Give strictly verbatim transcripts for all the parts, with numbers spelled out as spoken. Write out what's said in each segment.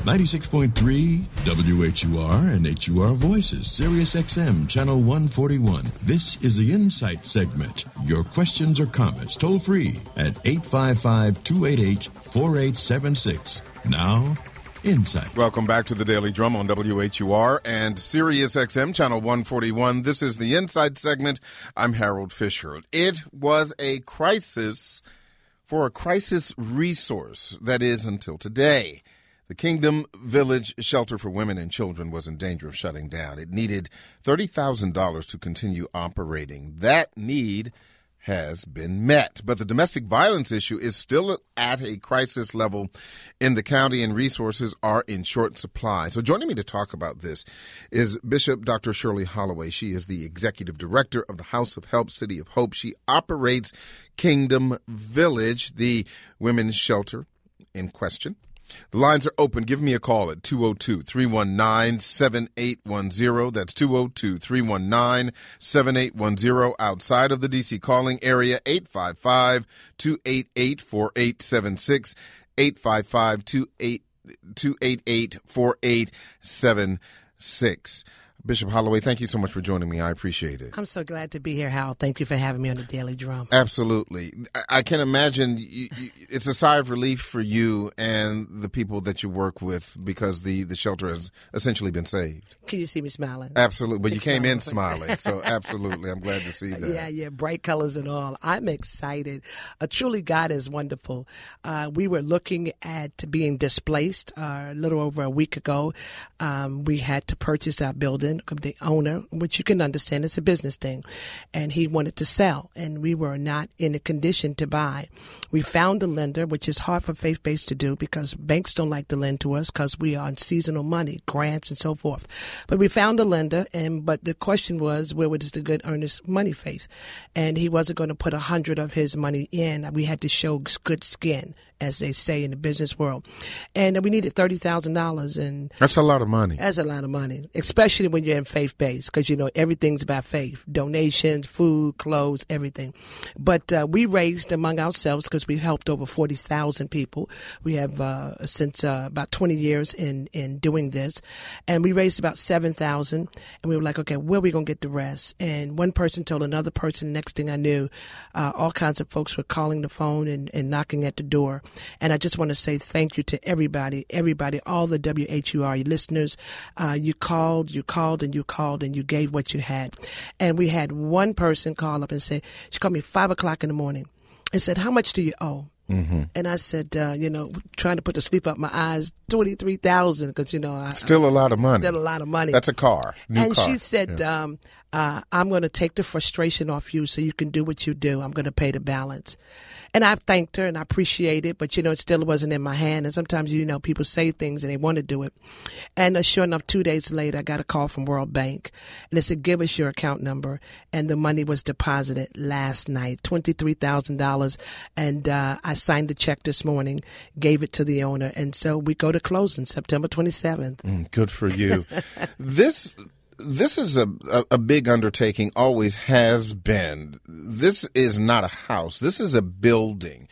ninety-six point three W H U R and H U R Voices, Sirius X M, Channel one forty-one. This is the Insight segment. Your questions or comments toll free at eight five five, two eight eight, four eight seven six. Now, Insight. Welcome back to the Daily Drum on W H U R and Sirius X M, Channel one forty-one. This is the Insight segment. I'm Harold Fisher. It was a crisis for a crisis resource, that is, until today. The Kingdom Village Shelter for Women and Children was in danger of shutting down. It needed thirty thousand dollars to continue operating. That need has been met, but the domestic violence issue is still at a crisis level in the county, and resources are in short supply. So joining me to talk about this is Bishop Doctor Shirley Holloway. She is the executive director of the House of Help, City of Hope. She operates Kingdom Village, the women's shelter in question. The lines are open. Give me a call at two oh two, three one nine, seven eight one zero. That's two oh two, three one nine, seven eight one zero. Outside of the D C calling area, eight five five, two eight eight, four eight seven six, eight five five, two eight eight, four eight seven six. Bishop Holloway, thank you so much for joining me. I appreciate it. I'm so glad to be here, Hal. Thank you for having me on the Daily Drum. Absolutely. I, I can imagine you, you, it's a sigh of relief for you and the people that you work with, because the, the shelter has essentially been saved. Can you see me smiling? Absolutely. But you came in smiling. smiling. So absolutely. I'm glad to see that. Yeah, yeah. Bright colors and all. I'm excited. Uh, truly, God is wonderful. Uh, we were looking at being displaced uh, a little over a week ago. Um, we had to purchase our building. The owner, which you can understand, it's a business thing, and he wanted to sell, and we were not in a condition to buy. We found a lender, which is hard for faith-based to do because banks don't like to lend to us because we are on seasonal money, grants, and so forth. But we found a lender, and but the question was, where was the good earnest money faith? And he wasn't going to put a hundred of his money in. We had to show good skin, as they say in the business world. And we needed thirty thousand dollars. And that's a lot of money. That's a lot of money, especially when you're in faith-based, because, you know, everything's about faith, donations, food, clothes, everything. But uh, we raised among ourselves, because we helped over forty thousand people. We have uh, since uh, about twenty years in, in doing this. And we raised about seven thousand. And we were like, okay, where are we going to get the rest? And one person told another person. Next thing I knew, uh, all kinds of folks were calling the phone and, and knocking at the door. And I just want to say thank you to everybody, everybody, all the W H U R listeners. Uh, you called, you called, and you called, and you gave what you had. And we had one person call up and say, she called me five o'clock in the morning and said, how much do you owe? Mm-hmm. And I said, uh, you know, trying to put the sleep out my eyes, twenty-three thousand, because, you know, I, still a lot of money. Still a lot of money. That's a car. New and car. she said, yeah. um, uh, I'm going to take the frustration off you so you can do what you do. I'm going to pay the balance. And I thanked her and I appreciate it, but, you know, it still wasn't in my hand. And sometimes, you know, people say things and they want to do it. And uh, sure enough, two days later, I got a call from World Bank, and they said, give us your account number. And the money was deposited last night, twenty-three thousand dollars. And uh, I signed the check this morning, gave it to the owner. And so we go to closing September twenty-seventh. Mm, good for you. This... This is a, a, a big undertaking, always has been. This is not a house. This is a building.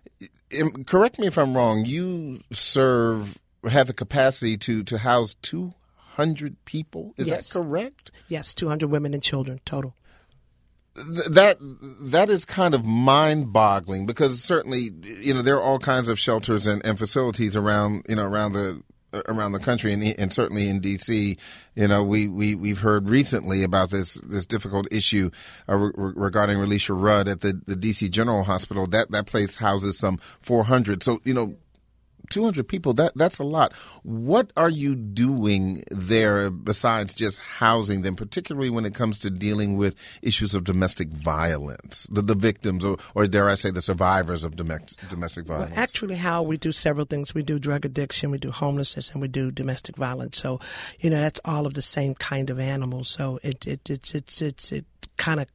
Correct me if I'm wrong. You serve, have the capacity to, to house two hundred people. Is yes. that correct? Yes, two hundred women and children total. Th- that that is kind of mind-boggling, because certainly, you know, there are all kinds of shelters and, and facilities around, you know, around the around the country, and, and certainly in D C. You know, we, we, we've heard recently about this this difficult issue uh, re- regarding Relisha Rudd at the, the D C General Hospital. That that place houses some four hundred. So, you know, two hundred people, that that's a lot. What are you doing there besides just housing them, particularly when it comes to dealing with issues of domestic violence, the, the victims, or, or dare I say the survivors of domestic, domestic violence? Well, actually, how we do several things. We do drug addiction, we do homelessness, and we do domestic violence. So, you know, that's all of the same kind of animals. So it it it's it's it's it kind of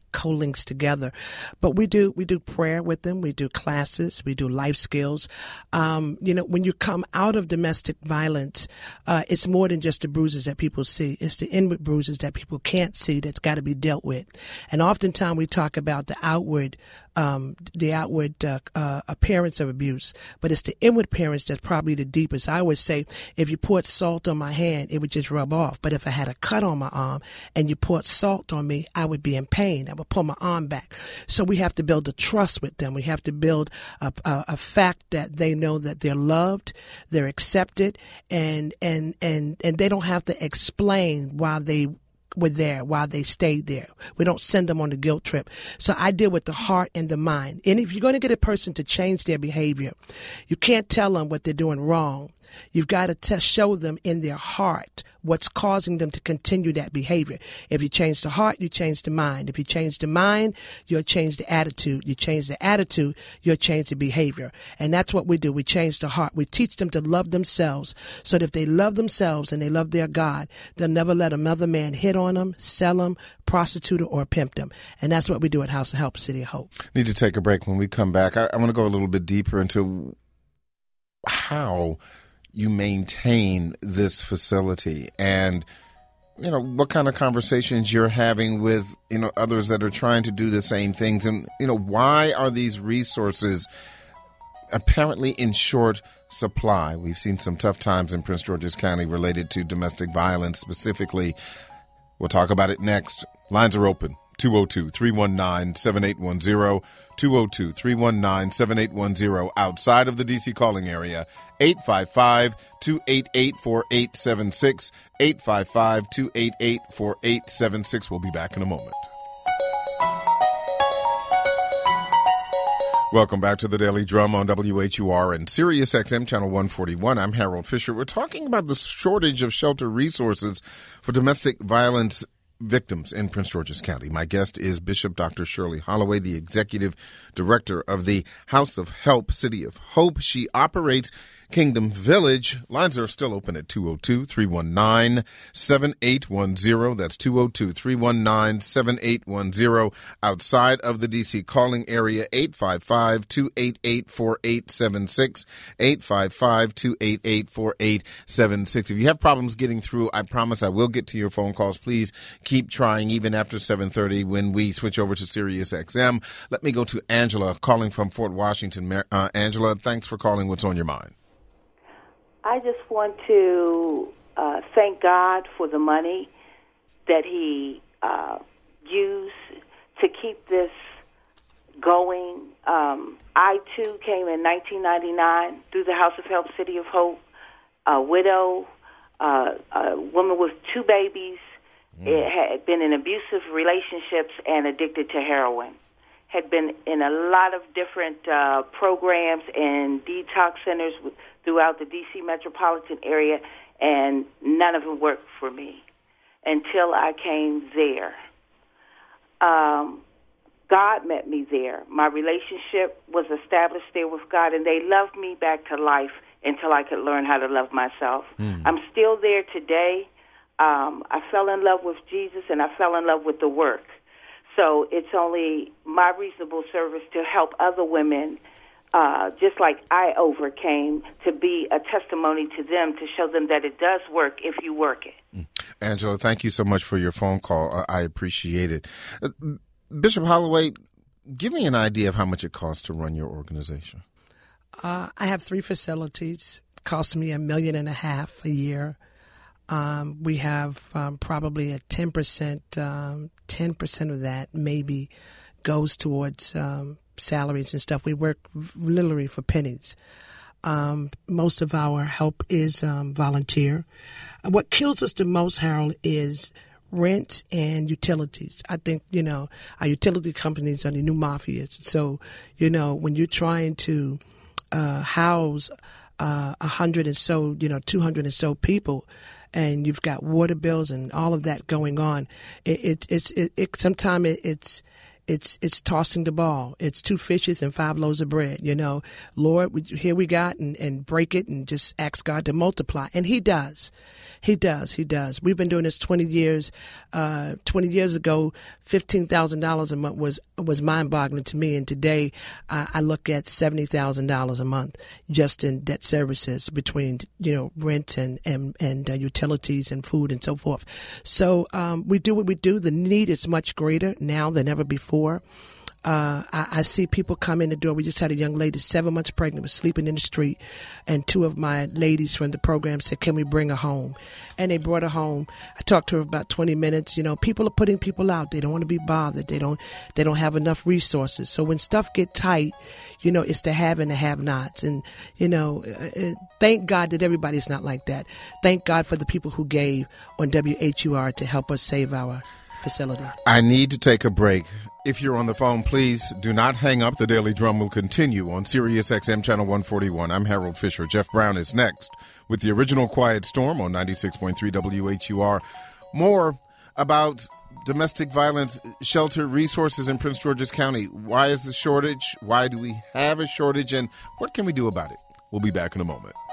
co-links together. But we do we do prayer with them. We do classes. We do life skills. Um, you know, when you come out of domestic violence, uh, it's more than just the bruises that people see. It's the inward bruises that people can't see that's got to be dealt with. And oftentimes we talk about the outward Um, the outward uh, uh, appearance of abuse, but it's the inward appearance that's probably the deepest. I always say, if you poured salt on my hand, it would just rub off. But if I had a cut on my arm and you poured salt on me, I would be in pain. I would pull my arm back. So we have to build a trust with them. We have to build a, a, a fact that they know that they're loved, they're accepted, and and and and they don't have to explain why they were there, while they stayed there. We don't send them on the guilt trip. So I deal with the heart and the mind. And if you're going to get a person to change their behavior, you can't tell them what they're doing wrong. You've got to t- show them in their heart what's causing them to continue that behavior. If you change the heart, you change the mind. If you change the mind, you'll change the attitude. You change the attitude, you'll change the behavior. And that's what we do. We change the heart. We teach them to love themselves, so that if they love themselves and they love their God, they'll never let another man hit on them, sell them, prostitute or pimp them. And that's what we do at House of Help, City of Hope. Need to take a break. When we come back, I, I want to go a little bit deeper into how you maintain this facility, and you know what kind of conversations you're having with you know others that are trying to do the same things, and you know why are these resources apparently in short supply? We've seen some tough times in Prince George's County related to domestic violence specifically. We'll talk about it next. Lines are open. two oh two, three one nine, seven eight one zero, two oh two, three one nine, seven eight one zero. Outside of the D C calling area, eight five five, two eight eight, four eight seven six, eight five five, two eight eight, four eight seven six. We'll be back in a moment. Welcome back to the Daily Drum on W H U R and Sirius X M Channel one forty-one. I'm Harold Fisher. We're talking about the shortage of shelter resources for domestic violence victims in Prince George's County. My guest is Bishop Doctor Shirley Holloway, the Executive Director of the House of Help, City of Hope. She operates Kingdom Village. Lines are still open at two oh two, three one nine, seven eight one zero. That's two oh two, three one nine, seven eight one zero. Outside of the D C calling area, eight five five, two eight eight, four eight seven six, eight five five, two eight eight, four eight seven six. If you have problems getting through, I promise I will get to your phone calls. Please keep trying even after seven thirty when we switch over to Sirius X M. Let me go to Angela calling from Fort Washington. Uh, Angela, thanks for calling. What's on your mind? I just want to uh, thank God for the money that He uh, used to keep this going. Um, I, too, came in nineteen ninety-nine through the House of Help, City of Hope, a widow, uh, a woman with two babies. Mm. It had been in abusive relationships and addicted to heroin. Had been in a lot of different uh, programs and detox centers with, throughout the D C metropolitan area, and none of them worked for me until I came there. Um, God met me there. My relationship was established there with God, and they loved me back to life until I could learn how to love myself. Mm. I'm still there today. Um, I fell in love with Jesus, and I fell in love with the work. So it's only my reasonable service to help other women, uh, just like I overcame, to be a testimony to them, to show them that it does work if you work it. Angela, thank you so much for your phone call. I appreciate it. Uh, Bishop Holloway, give me an idea of how much it costs to run your organization. Uh, I have three facilities. It costs me a million and a half a year. Um, we have um, probably a ten percent, um, ten percent of that maybe goes towards um, salaries and stuff. We work literally for pennies. Um, most of our help is um, volunteer. What kills us the most, Harold, is rent and utilities. I think, you know, our utility companies are the new mafias. So, you know, when you're trying to uh, house a uh, hundred and so, you know, two hundred and so people, and you've got water bills and all of that going on, it, it it's it, it sometimes it, it's it's it's tossing the ball. It's two fishes and five loaves of bread. You know, Lord, we, here we got, and, and break it and just ask God to multiply. And he does. He does. He does. We've been doing this twenty years. Uh, twenty years ago, fifteen thousand dollars a month was was mind-boggling to me. And today, uh, I look at seventy thousand dollars a month just in debt services between, you know, rent and, and, and uh, utilities and food and so forth. So um, we do what we do. The need is much greater now than ever before. Uh, I, I see people come in the door. We just had a young lady, seven months pregnant, was sleeping in the street. And two of my ladies from the program said, can we bring her home? And they brought her home. I talked to her about twenty minutes. You know, people are putting people out. They don't want to be bothered. They don't, they don't have enough resources. So when stuff get tight, you know, it's the have and the have nots. And, you know, uh, thank God that everybody's not like that. Thank God for the people who gave on W H U R to help us save our facility. I need to take a break. If you're on the phone, please do not hang up. The Daily Drum will continue on Sirius X M Channel one forty-one. I'm Harold Fisher. Jeff Brown is next with the original Quiet Storm on ninety-six point three W H U R. More about domestic violence shelter resources in Prince George's County. Why is the shortage? Why do we have a shortage? And what can we do about it? We'll be back in a moment.